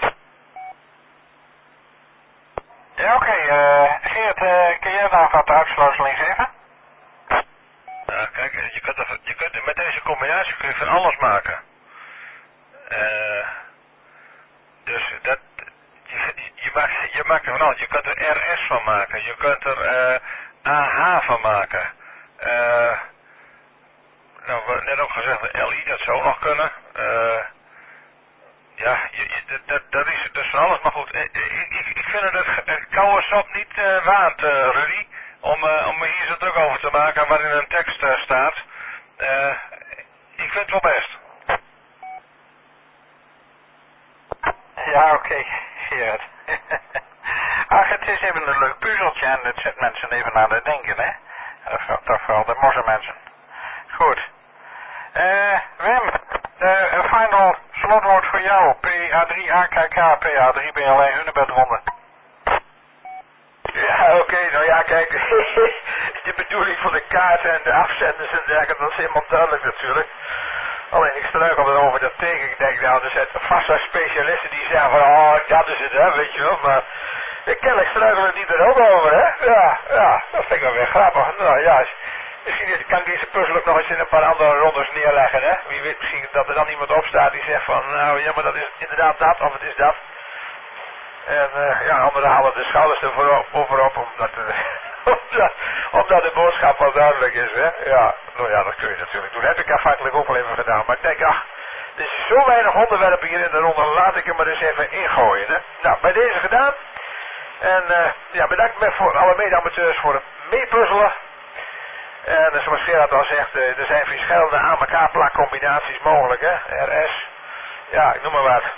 Ja, oké. Geert, kun jij daar wat uitsleuteling geven? Ja, kijk, je kunt met deze combinatie kun je van alles maken. Dus dat, je maakt er van alles. Je kunt er RS van maken. Je kunt er AH van maken. Nou, net ook gezegd, LI, dat zou nog kunnen. Ja, dat is van alles. Maar goed, ik vind het koude sop niet waard, Rudy, om hier zo druk over te maken waarin een tekst staat. Ik vind het wel best. Ja, oké, Gerard. Ach, het is even een leuk puzzeltje en het zet mensen even aan het denken, hè. Toch vooral de mosselmensen. Goed. Wim, een final slotwoord voor jou. PA3 AKK, PA3 BLI Hunebedronde. Ja, oké, nou ja, kijk, de bedoeling van de kaarten en de afzenders en dergelijke, dat is helemaal duidelijk natuurlijk. Alleen ik struikel erover dat teken. Ik denk, nou, er zijn vast wel specialisten die zeggen van, oh, dat is het, hè, weet je wel. Maar kennelijk struikelen die er ook over, hè. Ja, dat vind ik wel weer grappig. Nou ja, misschien kan ik deze puzzel ook nog eens in een paar andere rondes neerleggen, hè. Wie weet misschien dat er dan iemand opstaat die zegt van, nou ja, maar dat is inderdaad dat, of het is dat. En ja, anderen halen de schouders er bovenop, omdat de boodschap wel duidelijk is, hè. Ja, nou ja, dat kun je natuurlijk doen. Dat heb ik afhankelijk ook al even gedaan. Maar ik denk, ach, er is zo weinig onderwerpen hier in de ronde, laat ik hem maar eens even ingooien, hè. Nou, bij deze gedaan. En ja, bedankt voor alle mede-amateurs voor het meepuzzelen. En zoals Gerard al zegt, er zijn verschillende aan elkaar plakcombinaties mogelijk, hè. RS, ja, ik noem maar wat.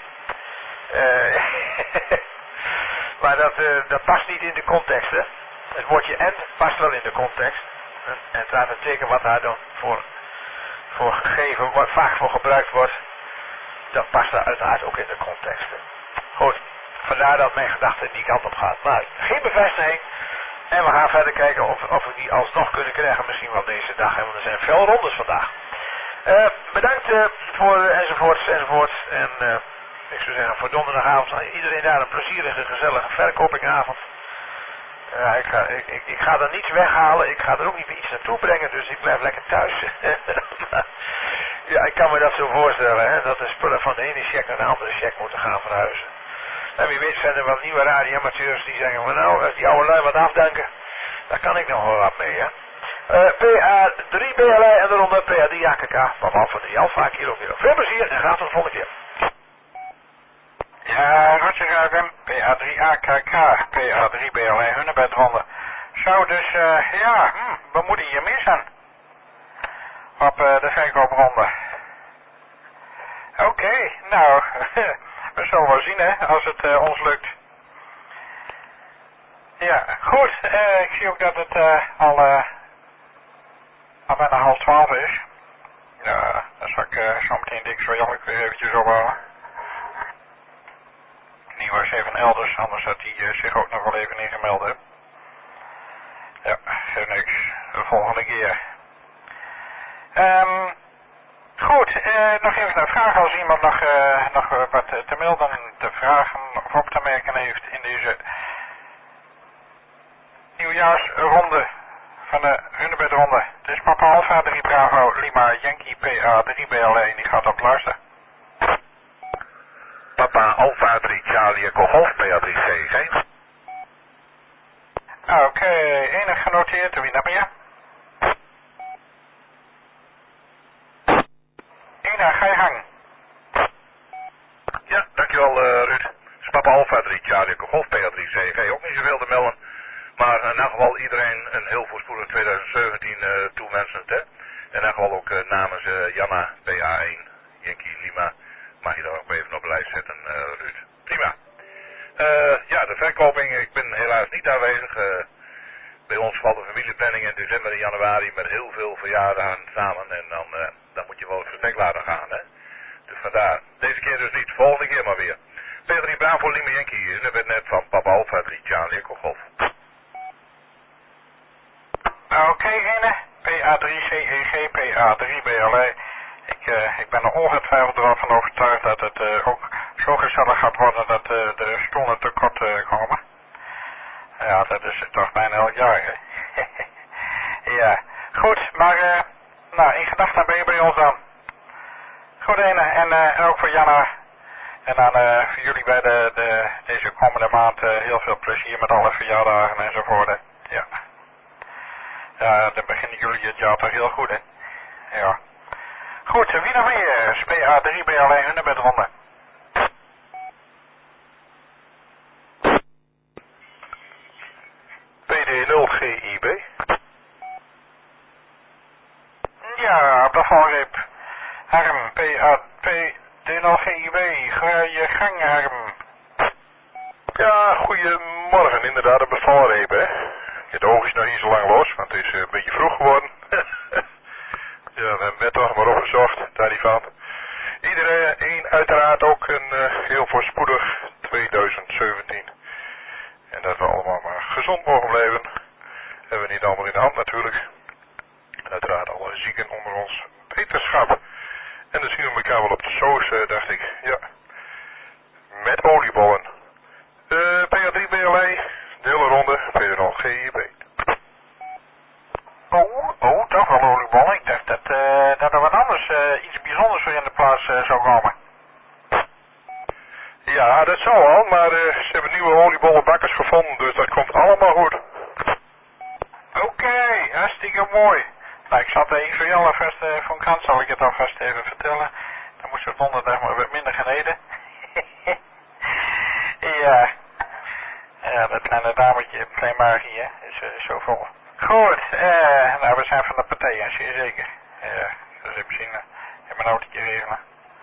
Maar dat past niet in de context, hè. Het woordje end past wel in de context. En het staat een teken wat daar dan voor gegeven, wat vaak voor gebruikt wordt. Dat past daar uiteraard ook in de context. Goed, vandaar dat mijn gedachte die kant op gaat. Maar geen bevestiging. En we gaan verder kijken of we die alsnog kunnen krijgen. Misschien wel deze dag. Want er zijn veel rondes vandaag. Bedankt voor enzovoorts. En ik zou zeggen voor donderdagavond. Iedereen daar een plezierige, gezellige verkopingavond. Ik ga er niets weghalen. Ik ga er ook niet iets naartoe brengen. Dus ik blijf lekker thuis. Ja, ik kan me dat zo voorstellen, hè, dat de spullen van de ene check naar de andere check moeten gaan verhuizen. En wie weet zijn er wat nieuwe radioamateurs die zeggen van nou, als die oude lui wat afdanken, daar kan ik nog wel wat mee, hè. PA3 BLI en de ronde PA3 AKK, Papa Alpha 3 Alpha Kilo Kilo. Veel plezier en graag tot de volgende keer. Ja, Roger Ruigen, PA3 AKK, PA3 BLI Hunnebedronde. Zo, dus we moeten hier missen. Op de verkoopronde. Oké, nou, we zullen wel zien hè, als het ons lukt. Ja, goed, ik zie ook dat het al bijna 11:30 is. Ja, dan zal ik zo meteen dik zo jongen weer eventjes ophouden. Die was even elders, anders had hij zich ook nog wel even ingemeld hè. Ja, geeft niks. De volgende keer. Goed, nog even een vraag als iemand nog wat te melden, te vragen of op te merken heeft in deze nieuwjaarsronde van de Hunnebedronde. Het is Papa Alpha 3 Bravo Lima Yankee PA3 BLE, die gaat op luisteren. Papa Alpha 3 Charlie Echo Golf PA3 CG. Oké, enig genoteerd, wie nog meer? Ena, ga je gang. Ja, dankjewel Ruud. Het is Papa Alpha 3 Charlie Echo Golf PA3 CG. Ook niet zoveel te melden. Maar in elk geval iedereen een heel voorspoedig 2017 toewensend hè. In elk geval ook namens Janna PA1 Yankee Lima. Mag je daar ook even op de lijst zetten Ruud. Prima. Ja, de verkoping, ik ben helaas niet aanwezig. Bij ons valt de familieplanning in december en januari met heel veel verjaardagen samen. En dan moet je wel het verstek laten gaan hè. Dus vandaar. Deze keer dus niet, volgende keer maar weer. P3 Bravo Lima Yankee, u bent net van Papa Alpha 3 Charlie Echo Golf. Oké, ene. PA3 CEG, PA3 BLE. Ik ben er ongetwijfeld van overtuigd dat het ook zo gezellig gaat worden dat de stoelen tekort komen. Ja, dat is toch bijna elk jaar, hè? Ja, goed, maar nou, in gedachten ben je bij ons dan. Goed, ene. En ook voor Janna. En dan voor jullie bij deze komende maand heel veel plezier met alle verjaardagen enzovoort, hè? Ja. Ja, dan beginnen jullie het jaar toch heel goed, hè? Ja. Goed, wie nog meer? PA3 BLE Hunnebedronde. PD0 GIB. Ja, op de valreep. Harm, PD0 GIB. Ga je gang, Harm. Ja, goedemorgen. Inderdaad, een bevalreep, hè. Het oog is nog niet zo lang los, want het is een beetje vroeg geworden. Ja, we hebben net toch maar opgezocht, daar niet van. Iedereen uiteraard ook een heel voorspoedig 2017. En dat we allemaal maar gezond mogen blijven. Hebben we niet allemaal in de hand natuurlijk. En uiteraard alle zieken onder ons wetenschap. En dan zien we elkaar wel op de soos, dacht ik. Ja. Met oliebollen. PA3 BLE, de hele ronde, PD0 GIB. Oh, toch wel oliebollen. Ik dacht dat er wat anders, iets bijzonders voor in de plaats zou komen. Ja, dat zou al, maar ze hebben nieuwe oliebollenbakkers gevonden, dus dat komt allemaal goed. Oké, hartstikke mooi. Nou, ik zat even jou alvast van kant, zal ik het alvast even vertellen. Dan moest het donderdag maar wat minder gaan eten. Ja. Ja, dat kleine dametje, klein magie, hè, is zo vol. Goed, nou, we zijn van de partij, hè, zeer zeker. Ja, dus even zien, in mijn autootje regelen.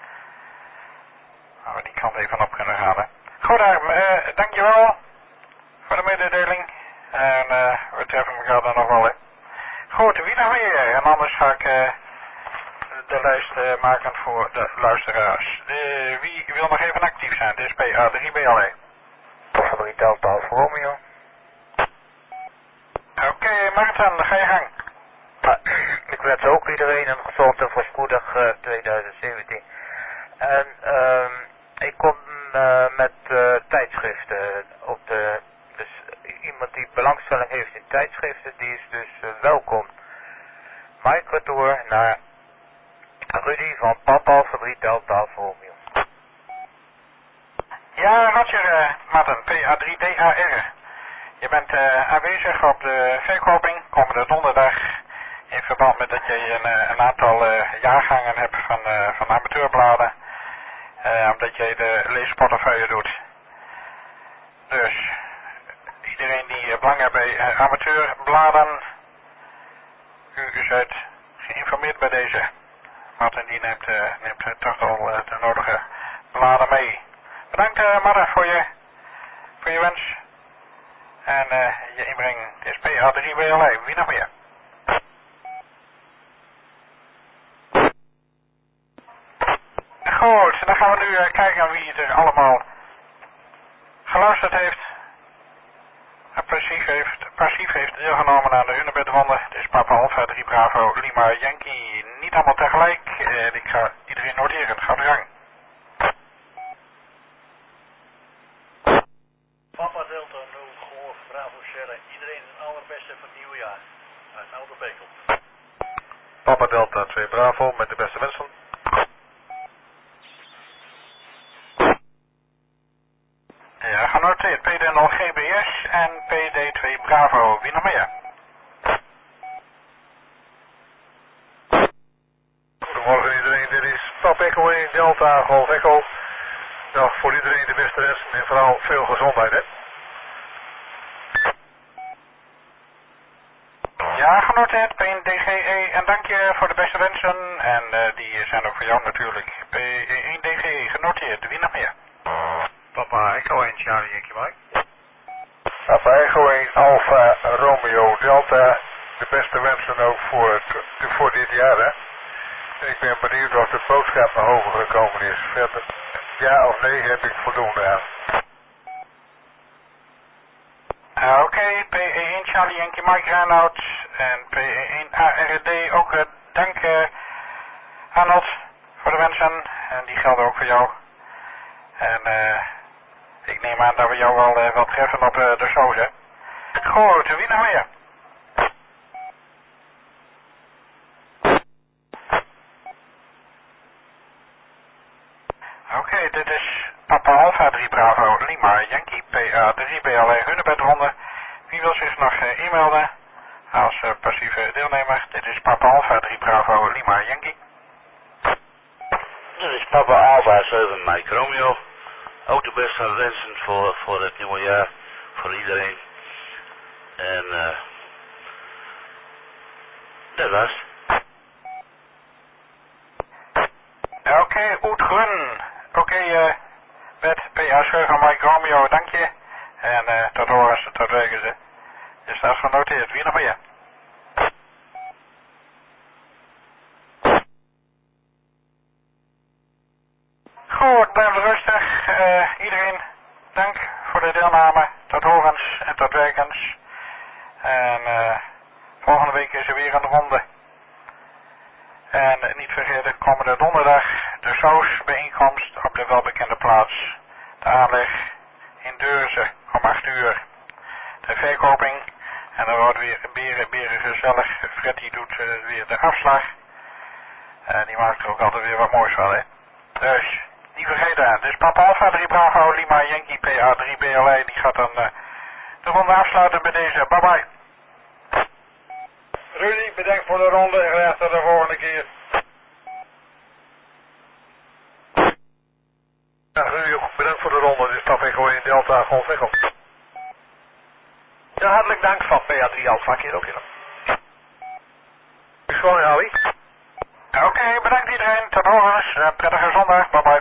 Nou, we die kant even op kunnen halen. Goed, Harm, dankjewel voor de mededeling. En we treffen elkaar dan nog wel, hè. Goed, wie nog meer? En anders ga ik de lijst maken voor de luisteraars. Wie wil nog even actief zijn? Dit is PA3 BLE. Fabriek Delta Alfa Romeo. Oké, Martin, ga je gang. Ik wens ook iedereen een gezond en voorspoedig 2017. En ik kom met tijdschriften op de... Dus iemand die belangstelling heeft in tijdschriften, die is dus welkom. Microtour naar Rudy van Papa, fabriek Delta Romeo. Ja, Roger, Martin, PA3DAR. Je bent aanwezig op de verkoping komende donderdag in verband met dat je een aantal jaargangen hebt van amateurbladen. Omdat je de leesportefeuille doet. Dus iedereen die belang heeft bij amateurbladen, u zijt geïnformeerd bij deze. Martin die neemt toch al de nodige bladen mee. Bedankt Martin voor je wens. En je inbreng is PA3WLE. Wie nog meer? Goed, dan gaan we nu kijken wie er allemaal geluisterd heeft. En passief heeft deelgenomen aan de Hunebedronde. Het is Papa Alpha 3 Bravo Lima Yankee. Niet allemaal tegelijk. Ik ga iedereen noteren. Ga de gang. Papa Delta 0 Golf Bravo Sierra. Iedereen het allerbeste voor het nieuwe jaar. Uit Oude Bekel. Papa Delta 2 Bravo met de beste wensen. Ja, genoteerd. PD0 GBS en PD2 Bravo. Wie nog meer? Goedemorgen iedereen, dit is Papa Echo 1 Delta Golf Echo. Nou, voor iedereen de beste wensen en vooral veel gezondheid, hè? Ja, genoteerd. P1DGE en dank je voor de beste wensen. En die zijn ook voor jou natuurlijk. P1DGE genoteerd. Wie nog meer? Papa Echo 1 Charlie Yankee Mike. Papa Echo 1 Alpha Romeo Delta. De beste wensen ook voor dit jaar, hè? Ik ben benieuwd of de boodschap naar hoger gekomen is. Verder, ja of nee, heb ik voldoende aan. Oké, P1 Charlie Yankee Mike Reinoud en P1 ARD ook dank Arnold voor de wensen. En die gelden ook voor jou. En ik neem aan dat we jou wel treffen op de shows, hè? Goed, wie nog meer? Oké, dit is Papa Alpha 3 Bravo Lima Yankee PA3 BLE Hunebedronde. Wie wil zich nog e-melden als passieve deelnemer? Dit is Papa Alpha 3 Bravo Lima Yankee. Dit is Papa Alpha 7 Mike Romeo. Ook de beste wensen voor het nieuwe jaar, voor iedereen. En dat was. Oké, Oetgrun. Oké, met PA 7 Mike Romeo, dank je. En tot horens, tot wegen ze. Je staat genoteerd. Wie nog meer? Goed, blijf rustig. Iedereen, dank voor de deelname. Tot horens en tot werkens. En volgende week is er weer een ronde. En niet vergeten, komende donderdag de sausbijeenkomst op de welbekende plaats. De aanleg in Deurzen om 8 uur. De verkoping. En dan wordt weer beren gezellig. Freddy doet weer de afslag. En die maakt er ook altijd weer wat moois van, hè. Dus, niet vergeten. Dus Papa Alpha 3 Bravo Lima Yankee PA3 BLE. Die gaat dan de ronde afsluiten bij deze. Bye bye. Rudy, bedankt voor de ronde en graag tot de volgende keer. Ja, Rudy, ook bedankt voor de ronde. Dit is Papa Echo 1 Delta Golf Echo. Ja, hartelijk dank van PA3 Alpha keer ook in. Is gewoon, Ali. Oké, bedankt iedereen. Tot horens. Prettige zondag. Bye bye.